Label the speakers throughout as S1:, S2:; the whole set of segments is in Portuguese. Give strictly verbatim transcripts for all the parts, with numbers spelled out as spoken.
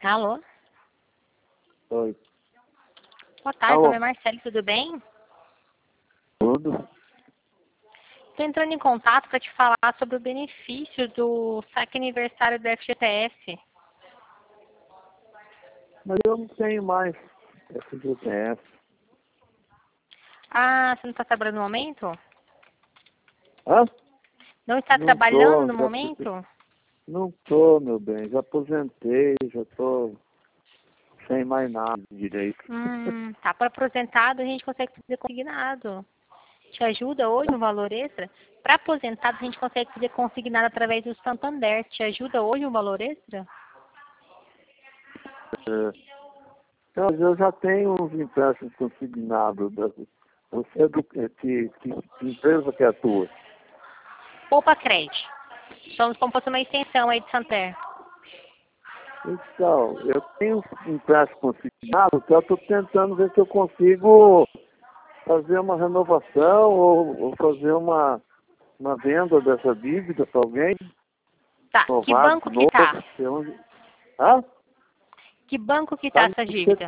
S1: Alô?
S2: Oi.
S1: Boa tarde,
S2: Alô?
S1: meu nome é Marcelo, tudo bem?
S2: Tudo?
S1: Estou entrando em contato para te falar sobre o benefício do saque aniversário do F G T S.
S2: Mas eu não tenho mais F G T S.
S1: Ah, você não está trabalhando no momento?
S2: Hã?
S1: Não está
S2: Não
S1: trabalhando
S2: tô,
S1: no
S2: já,
S1: momento?
S2: não tô, meu bem. Já aposentei, já tô sem mais nada direito.
S1: Hum, tá. Para aposentado a gente consegue fazer consignado. Te ajuda hoje um valor extra? Para aposentado a gente consegue fazer consignado através do Santander. Te ajuda hoje um valor extra?
S2: É. Então, eu já tenho uns empréstimos consignados. da- Você é do que, que, que empresa que é a tua?
S1: Poupa Crédito. Somos como se fosse uma extensão aí de Santander.
S2: Então, eu tenho um empréstimo consignado que eu estou tentando ver se eu consigo fazer uma renovação ou, ou fazer uma, uma venda dessa dívida para alguém.
S1: Tá. Que
S2: Renovar
S1: banco
S2: de
S1: que
S2: novo.
S1: tá?
S2: Sei onde... Hã?
S1: Que banco que tá
S2: Tá
S1: essa
S2: no
S1: dívida?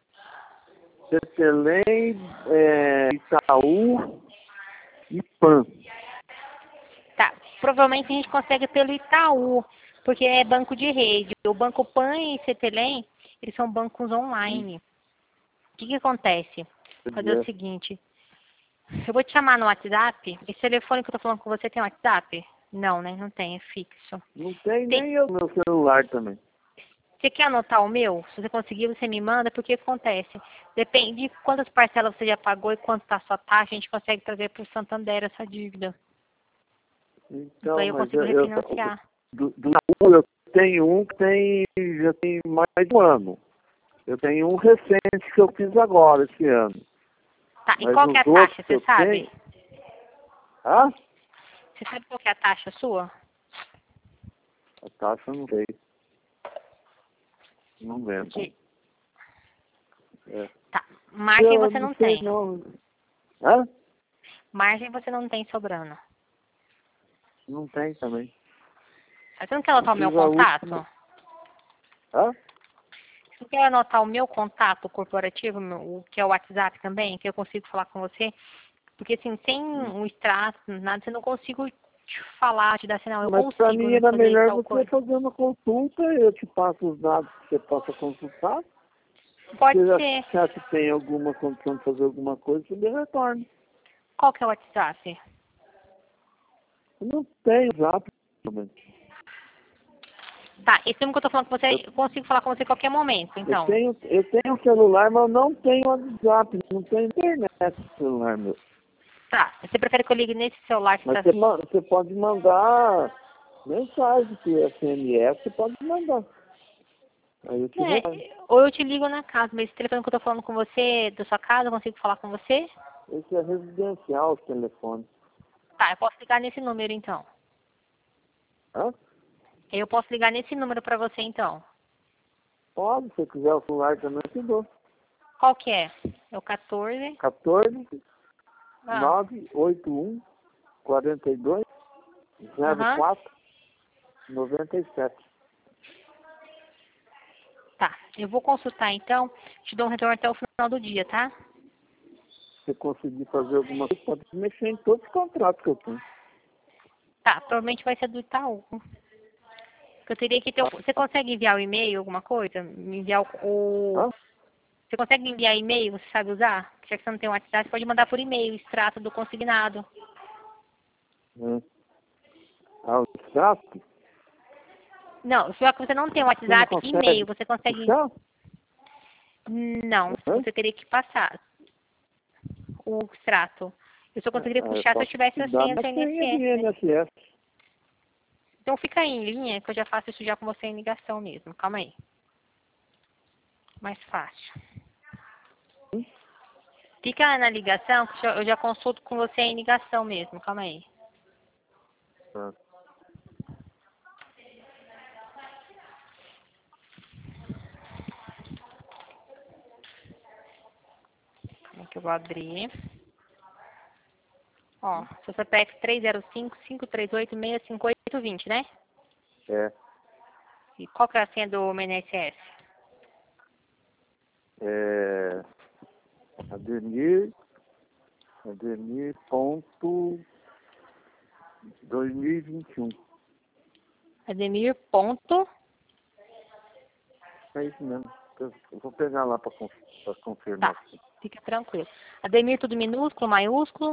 S2: Cetelém, é, Itaú e Pan.
S1: Tá. Provavelmente a gente consegue pelo Itaú, porque é banco de rede. O Banco Pan e Cetelém, eles são bancos online. O que que acontece? Vou fazer o seguinte. Eu vou te chamar no WhatsApp. Esse telefone que eu tô falando com você tem WhatsApp? Não, né? Não tem, é fixo.
S2: Não tem
S1: Tem.
S2: nem eu no meu celular também.
S1: Você quer anotar o meu? Se você conseguir, você me manda, porque acontece. Depende de quantas parcelas você já pagou e quanto está a sua taxa, a gente consegue trazer para o Santander essa dívida. Então
S2: Então,
S1: aí eu
S2: mas
S1: consigo
S2: eu, eu,
S1: refinanciar.
S2: do, do Itaú eu tenho um que tem, já tem mais de um ano. Eu tenho um recente que eu fiz agora, esse ano.
S1: Tá, e
S2: Mas
S1: qual que é a
S2: os outros
S1: taxa,
S2: que
S1: você
S2: eu
S1: sabe?
S2: tenho... Ah?
S1: Você sabe qual que é a taxa sua?
S2: A taxa eu não sei. Não lembro.
S1: Que...
S2: É.
S1: Tá, margem
S2: Eu
S1: você
S2: não
S1: não
S2: sei
S1: tem.
S2: não. Hã?
S1: Margem você não tem sobrando.
S2: Não tem também.
S1: Mas você não quer anotar o meu
S2: Fiz a
S1: contato?
S2: última. Hã?
S1: Você quer anotar o meu contato corporativo, meu- o que é o WhatsApp também, que eu consigo falar com você? Porque assim, sem um extrato, nada, você não consigo te falar, te dar sinal. Eu
S2: Mas para
S1: consigo,
S2: mim
S1: né,
S2: era
S1: fazer
S2: melhor
S1: tal
S2: você
S1: coisa.
S2: fazer uma consulta, eu te passo os dados que você possa consultar.
S1: Pode
S2: Se você
S1: ser.
S2: achar que tem alguma condição de fazer alguma coisa, você me retorna.
S1: Qual que é o WhatsApp?
S2: Eu não tenho zap.
S1: Tá, esse número que eu tô falando com você,
S2: Eu,
S1: eu consigo falar com você a qualquer momento,
S2: eu
S1: então.
S2: tenho, eu tenho um celular, mas eu não tenho WhatsApp, não tenho internet no celular meu.
S1: Tá, você prefere que eu ligue nesse celular que
S2: Mas
S1: tá...
S2: você, ma- você pode mandar mensagem, se é S M S, você pode mandar. Aí eu te retorno.
S1: É, ou eu te ligo na casa, mas esse telefone que eu tô falando com você, da sua casa, eu consigo falar com você?
S2: Esse é residencial, os telefones.
S1: Tá, eu posso ligar nesse número, então.
S2: Hã?
S1: Eu posso ligar nesse número pra você, então.
S2: Pode, se você quiser o celular também, eu te dou.
S1: Qual que é? É o quatorze...
S2: quatorze,
S1: Ah,
S2: nove oito um, quarenta e dois, zero
S1: aham.
S2: quatro, noventa e sete.
S1: Tá, eu vou consultar, então. Te dou um retorno até o final do dia, tá?
S2: Se você conseguir fazer alguma coisa, pode mexer em todos os contratos que eu tenho.
S1: Tá, provavelmente vai ser do Itaú. Eu teria que ter... Você consegue enviar o e-mail, alguma coisa? Me enviar o... o-
S2: Hã?
S1: Você consegue enviar e-mail? Você sabe usar? Já que você não tem WhatsApp, você pode mandar por e-mail, extrato do consignado.
S2: Hã? Ah, o extrato?
S1: Não, só que você não tem
S2: Você não
S1: WhatsApp, e-mail,
S2: consegue
S1: você consegue...
S2: puxar?
S1: Não,
S2: Hã?
S1: você teria que passar o extrato. Eu só conseguiria
S2: Ah, eu
S1: puxar se eu
S2: posso
S1: tivesse
S2: te
S1: a
S2: dar
S1: senha do
S2: minha senha de
S1: I N S S.
S2: I N S S.
S1: Então fica aí em linha, que eu já faço isso já com você em ligação mesmo. Calma aí. Mais fácil.
S2: Hum?
S1: Fica na ligação, que eu já consulto com você em ligação mesmo. Calma aí.
S2: Ah.
S1: Como é que eu vou abrir? Ó, seu C P F três zero cinco, cinco três oito, seis cinco oito dois zero, né?
S2: É.
S1: E qual que é a senha do M N S S?
S2: É... Ademir... Ademir ponto dois mil e vinte e um.
S1: Ademir ponto.
S2: É isso mesmo. Eu vou pegar lá para confirmar.
S1: Tá, fica tranquilo. Ademir tudo minúsculo, maiúsculo?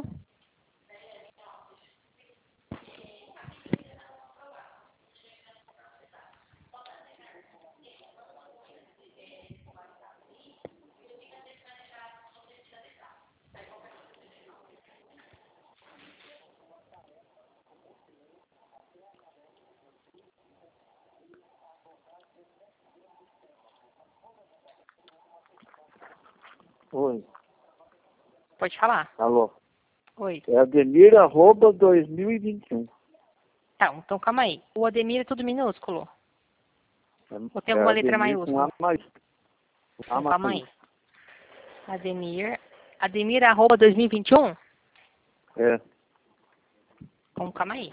S2: Oi.
S1: Pode falar.
S2: Alô.
S1: Oi.
S2: É Ademir arroba dois mil e vinte e um.
S1: Tá, então calma aí. O Ademir é tudo minúsculo?
S2: É,
S1: Ou tem
S2: é
S1: alguma letra
S2: Ademir com
S1: maiúscula?
S2: A maiúsculo.
S1: Então,
S2: A
S1: calma aí.
S2: maiúsculo.
S1: Ademir. Ademir arroba dois mil e vinte e um?
S2: É.
S1: Então, calma aí.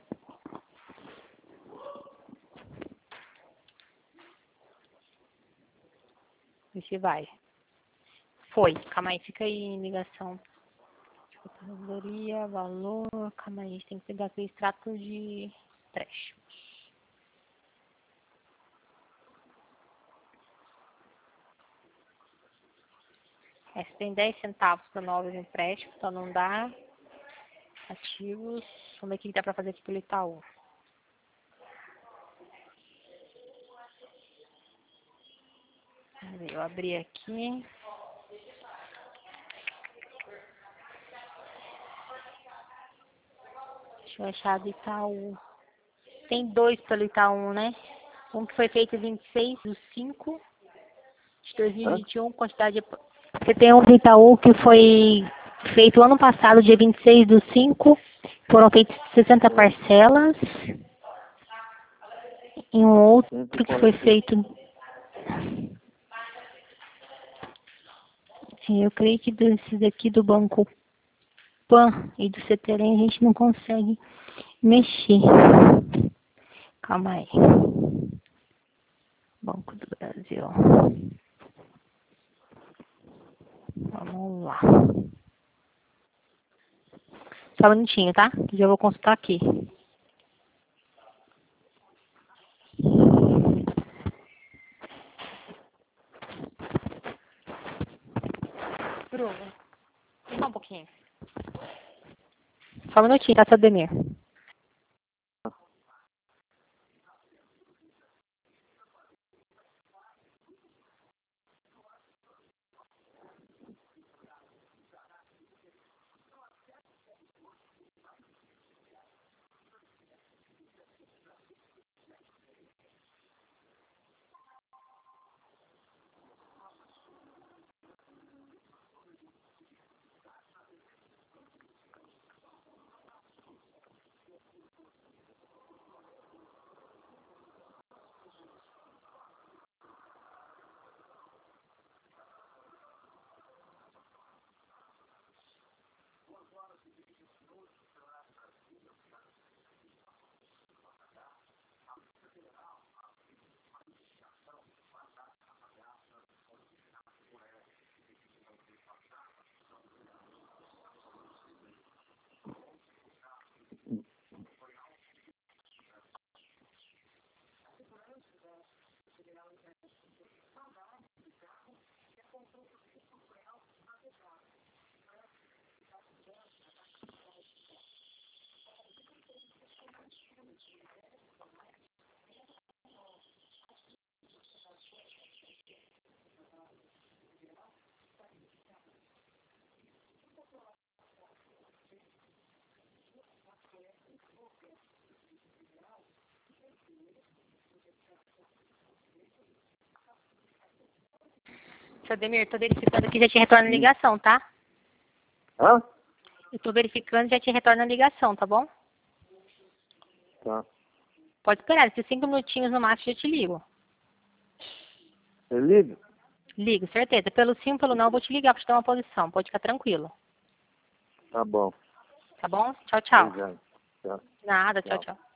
S1: Vê se vai. Foi. Calma aí, fica aí em ligação. Categoria, valor. Calma aí, a gente tem que pegar aquele extrato de empréstimo. É, você tem dez centavos para novos empréstimos, então não dá. Ativos. Vamos ver o que dá para fazer aqui pelo Itaú. Eu abri aqui. Deixa eu achar do Itaú. Tem dois pelo Itaú, né? Um que foi feito em vinte e seis de cinco de dois mil e vinte e um, quantidade de... Você tem um do Itaú que foi feito ano passado, dia vinte e seis do cinco. Foram feitas sessenta parcelas. E um outro que foi feito... Sim, eu creio que desses daqui do Banco Pan e do Cetelem a gente não consegue mexer. Calma aí. Banco do Brasil. Vamos lá. Só um minutinho, tá? Que já vou consultar aqui. Bruno, só um pouquinho. Só um minutinho, tá, seu Ademir? Seu Ademir, tô verificando aqui, já te retorna a ligação, tá?
S2: Hã?
S1: Eu tô verificando e já te retorna a ligação, tá bom?
S2: Tá.
S1: Pode esperar, esses cinco minutinhos no máximo eu te ligo.
S2: Você liga?
S1: Ligo, certeza. Pelo sim, pelo não, eu vou te ligar pra te dar uma posição. Pode ficar tranquilo.
S2: Tá bom.
S1: Tá bom? Tchau, tchau.
S2: Obrigado. Tchau.
S1: Nada, tchau,
S2: Tchau.
S1: tchau.